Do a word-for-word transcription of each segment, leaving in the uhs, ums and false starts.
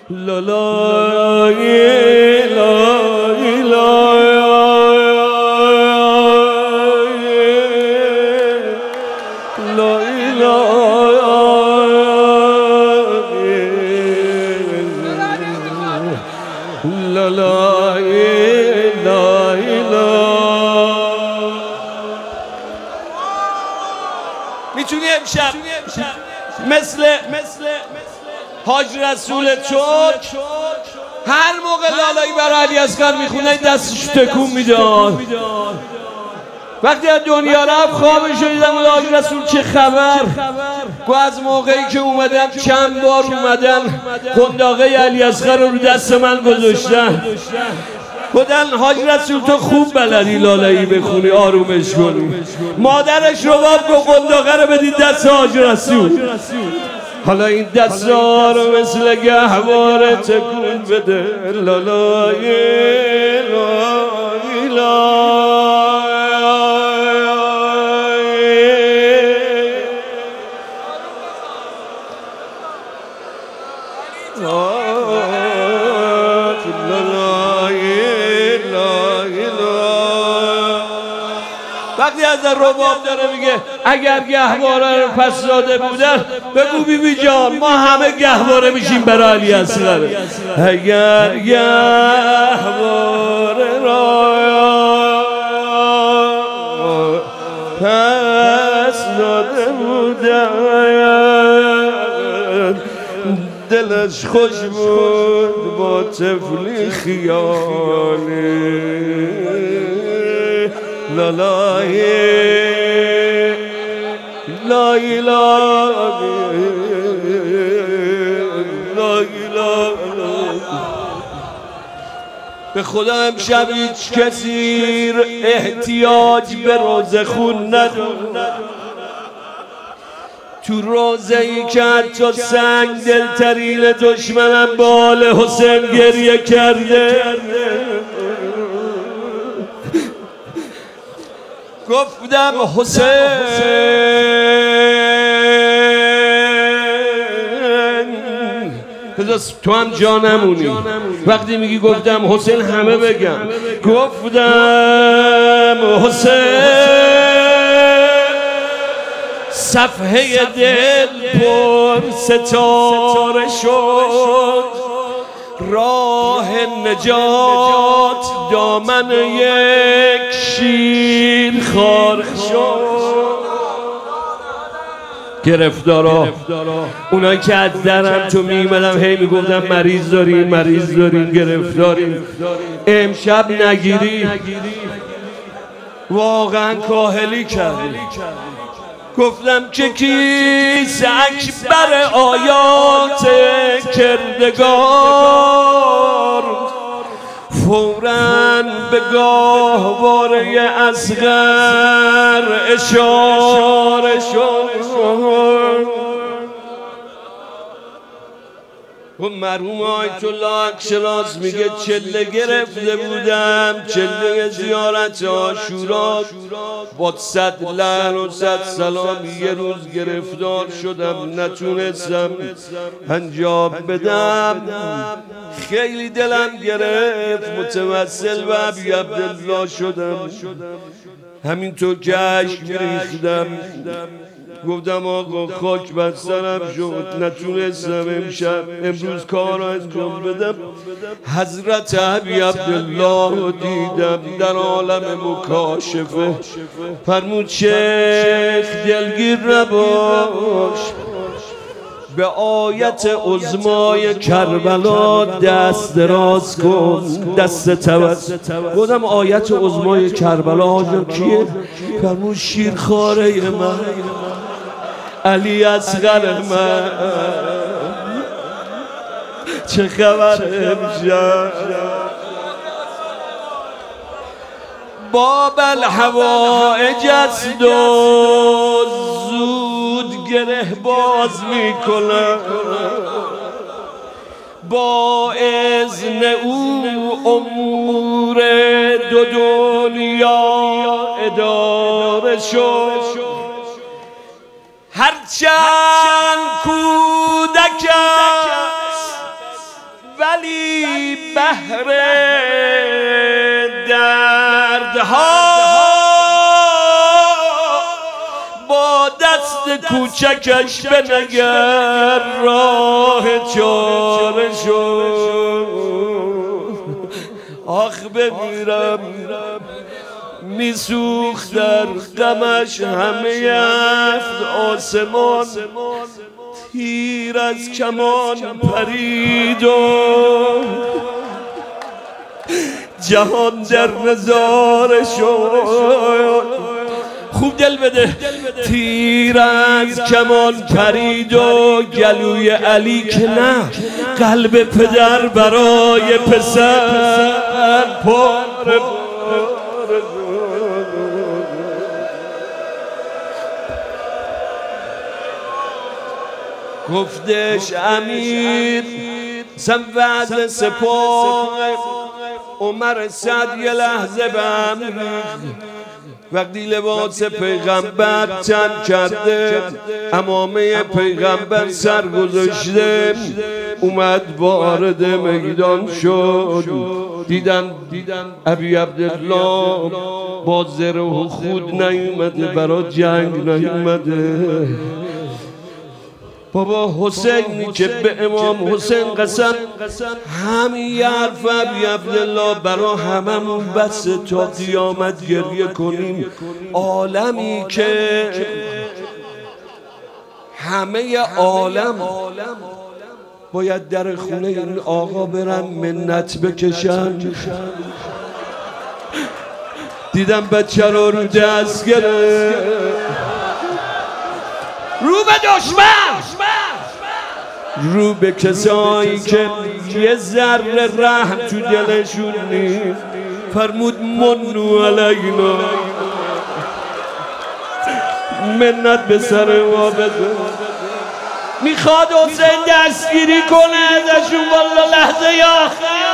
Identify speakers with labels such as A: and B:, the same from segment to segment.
A: لا لا لا لا لا لا میتونی امشب مثل حاج رسول چوک هر موقع لالایی برای علی اصغر میخونه دستش تکون میداد. وقتی از دنیا رفت خوابش دیدم حاج رسول چه خبر؟ گو از موقعی که اومدم چند بار اومدن قنداقه علی اصغر رو رو دست من گذاشتن. گفتن حاج رسول تو خوب بلدی لالایی بخونی آرومش کنی. مادرش رو باب گو قنداقه رو بدید دست حاج رسول. حالا این دست ها رو مثل گهواره تکون بده. لالای لای لای وقتی از رباب داره میگه اگر گهواره رو پس داده بودن بگو بی بی جان ما همه گهواره میشیم برای علی اصغر. اگر گهواره را پس داده بودن دلش خوش بود با طفلی خیالی. لا لا لا لا به خدا امشب هیچ کسی احتیاج به روزه خون نداره. تو روزه ای که حتی سنگ دلترین دشمنم به آل حسین گریه کرده. گفتم حسین تو هم جا نمونی. وقتی میگی گفتم حسین همه بگم گفتم حسین صفحه دل پر ستاره شد راه نجات دامن یک شیر خار شد. گرفتارا اونایی که از درم تو میمدم هی میگفتم مریض داریم مریض داریم گرفتاریم امشب نگیری واقعا کاهلی کردی. گفتم که کیس اکبر آیات کردگار فوراً به گاهواره اصغر اشاره شد. و مرحوم آیت الله اکشراز میگه چله گرفته بودم چله زیارت عاشورا با صد لعن و صد سلام یه روز گرفتار شدم نتونستم انجام بدم. خیلی دلم گرفت متوسل و ابی عبدالله شدم همینطور که اشک ریختم. گفتم آقا خاک بر سرم شد نتونستم امشب امروز کار را انجام بدم. حضرت ابی عبدالله دیدم در عالم مکاشفه. فرمود شیخ دلگیر نباش به آیت عظمای کربلا دست دراز کن دست توسل. گفتم آیت عظمای کربلا آجا کیه؟ فرمود شیرخواره من علی اصغر من. چه خبر امشب باب الحوائج است و زود گره باز میکنم با اذن او امور دو دنیا اداره شد. هرچند کودک است بهر دردها با دست کوچکش بنگر راه چاره شد. آخ بمیرم میسوخت در غمش همه افت آسمان، تیر از کمان پرید و جهان در نظاره شد. خوب دل بده. تیر از کمان پرید و گلوی علی که نه، قلب پدر برای پسر پاره گفتش امیر زن وعد سپاه عمر سعد یه لحظه بهم وقتی لباس پیغمبر تن کرده، عمامه پیغمبر سر گذاشته، اومد وارد میدان شد. دیدن دیدن ابی عبدالله با زره و خود نیومده، برای جنگ نیومده. بابا حسینی که به امام حسین قسم، همین یه حرف ابی عبدالله برا هممون بس تا قیامت گریه کنیم. عالمی که همه عالم باید در خونه این آقا برن منت بکشن. دیدم بچه رو رو دست گرفت، رو به دشمن، رو به کسایی که یه ذره رحم تو دلشون نیست. فرمود منو علینا، منت به سر ما بزن. میخواد حسین دستگیری کنه ازشون، والله لحظه یا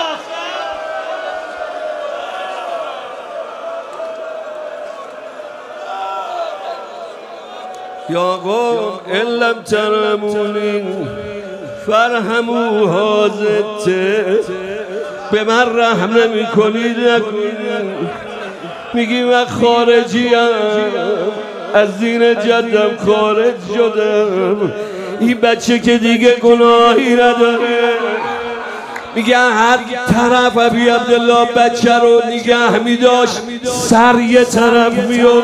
A: یا قوم ان لم ترمونی فرهموا حاضته. به من رحم نمی کنید نکنید. میگی من خارجی ام، از دین جدم خارج شدم. این بچه که دیگه گناهی نداره. میگه هر طرف ابی عبدالله بچه رو نگه میداشت، سر یه طرف میاد.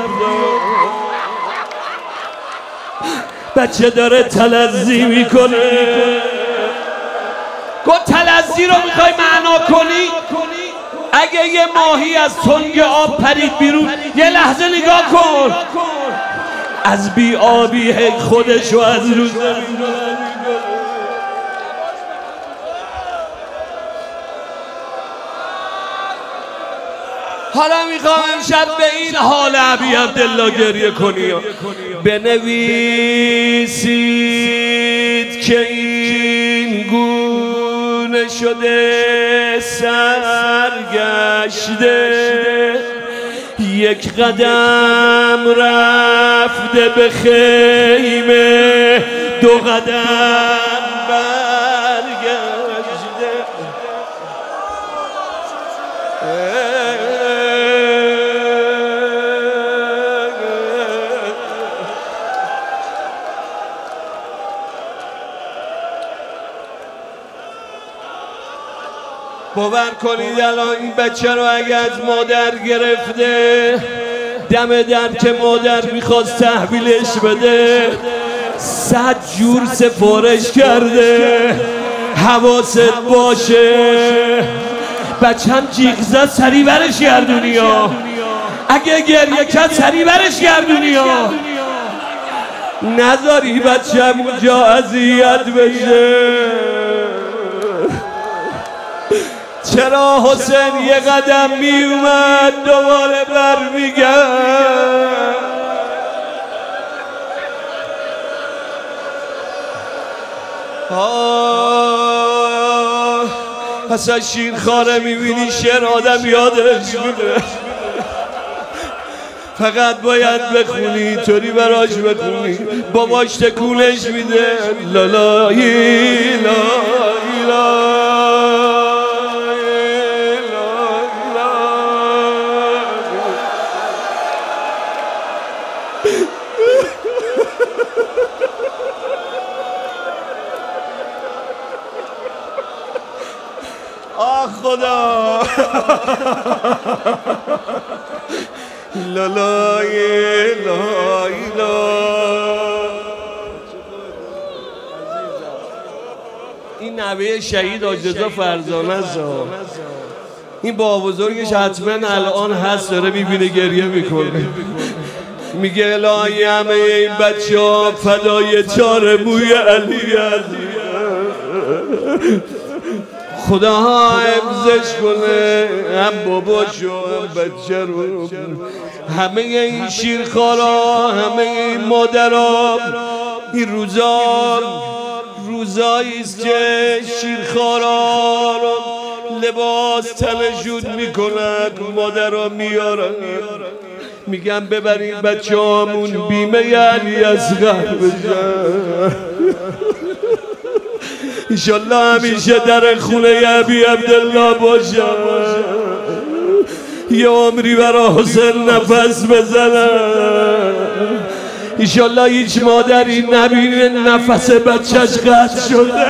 A: بچه داره تلذی میکنه. گفت تلذی رو میخوای معنا کنی؟ اگه یه ماهی از تنگ آب پرید بیرون، یه لحظه نگاه کن، از بی آبی خودشو از روز نمیدونن. حالا میخوام امشب به این حال ابی عبدالله گریه کنی. بنویسید که این گونه شده سرگشته، یک قدم رفته به خیمه، دو قدم برگشته. باور کنید الان این بچه رو اگه از مادر گرفته، دم در که مادر میخواست تحویلش بده، صد جور سفارش کرده. حواست باشه بچم جیغ زد سری برش گردونی ها، اگه گریه کرد سری برش گردونی ها، نذاری بچم اونجا اذیت بشه. چرا حسین یه قدم می اومد دوباره بر میگرد؟ اصلا شیرخواره میبینی شعر آدم یادش میره، فقط باید بخونی، طوری براش بخونی، باباش تکونش میده. لا لا لا لا آه خدا لا لا لا این نوه شهید حاج رضا فرزانه است. این با بزرگش حتما الان هست، داره میبینه گریه میکنه، میگه الهی همه این بچه ها فدای چار موی علی عزیز، خدا حفظش کنه هم باباشو هم بچه رو، همه این شیرخوارا، همه این مادرها. این روزا روزاییست که شیرخوارا رو لباس تنشون میکنن، مادرها میارن میگن ببرین بچه همون بیمه علی اصغر بشن. انشالله همیشه در خونه ابی عبدالله باشن، یه عمری برا حسین نفس بزنن. انشالله هیچ مادری نبینه نفس بچهش قطع شده.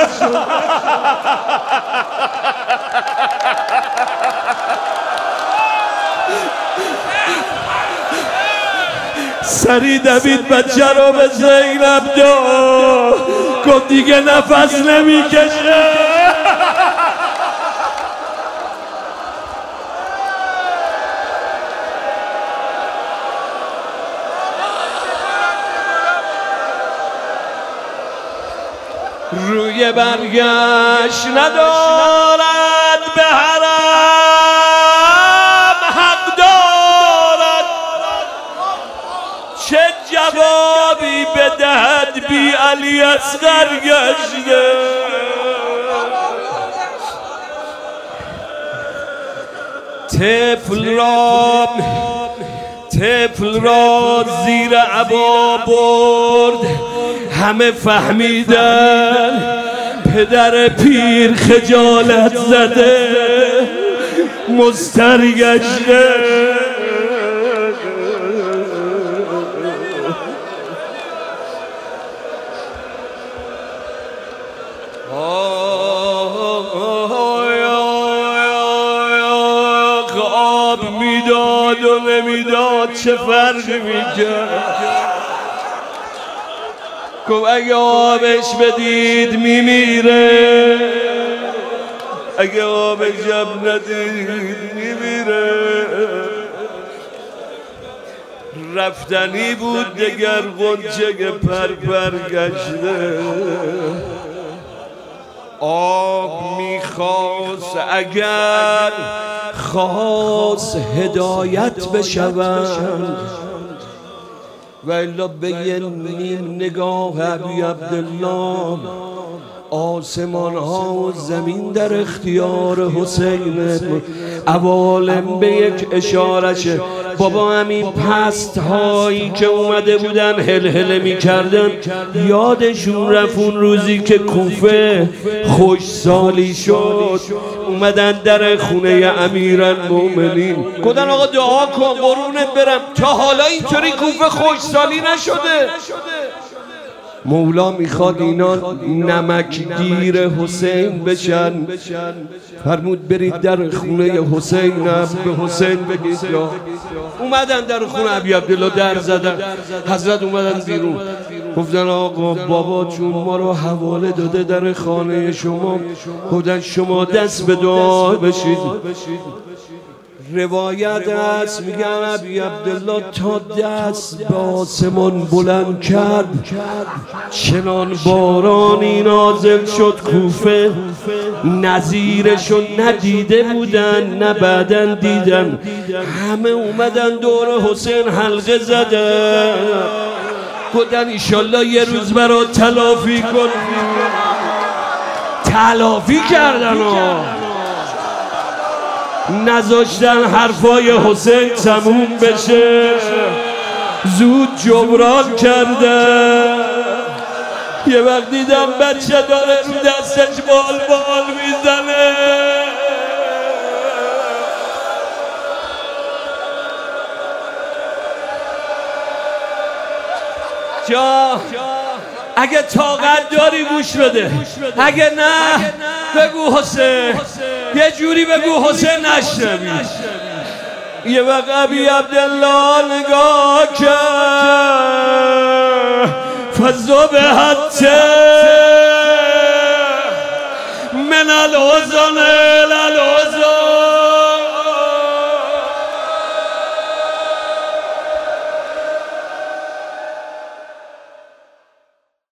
A: سری دوید بچه رو به زینب داد، گفت دیگه نفس نمیکشه. روی برگشت ندارد به حرم حق دارد، چه جوابی بدهد بی علی اصغر گشته. طفل را طفل را زیر عبا برد، همه فهمیدن پدر پیر خجالت زده مضطر گشته. آب میداد و نمیداد چه فرقی میکرد، گفت اگه آبش بدید میمیره، اگه آبش هم ندید میمیره. رفتنی بود دگر غنچه پر پر گشته. آب میخواست اگر خواست هدایت بشوند، و الا به یه نیم نگاه ابی عبدالله آسمان ها و زمین در اختیار حسین. عوالم به یک اشارشه، بابا همین پست هایی که اومده بودن هل هله می کردن یادشون رفت اون روزی که کوفه خوش سالی شد، اومدن در خونه امیرالمومنین گفتن آقا دعا کن قرونت برم، تا حالا اینطوری کوفه خوش سالی نشده. مولا میخواد اینا نمکگیر حسین بشن، فرمود برید در خونه حسینم به حسین بگید. اومدن در خونه ابی عبدالله در زدن، حضرت اومدن بیرون گفتن آقا بابا چون ما رو حواله داده در خانه شما، گفتن شما دست به دعا بشید. روایت است میگن ابی عبدالله تا دست به آسمان بلند کرد، چنان بارانی نازل شد کوفه نظیرشو ندیده بودن نه بعدن دیدن. همه اومدن دور حسین حلقه زدن، گفتن ایشالله یه روز برات تلافی کن. تلافی کردن ها، نذاشتن حرفای حسین تموم بشه، زود جبران کرده. یه وقت دیدم بچه داره رو دستش بال بال میزنه، جا اگه طاقت داری گوش بده، اگه نه بگو حسین، یه جوری بگو حسین نشنوی. یه وقت ابی عبدالله نگاه کرد فضا به حتی من الحزن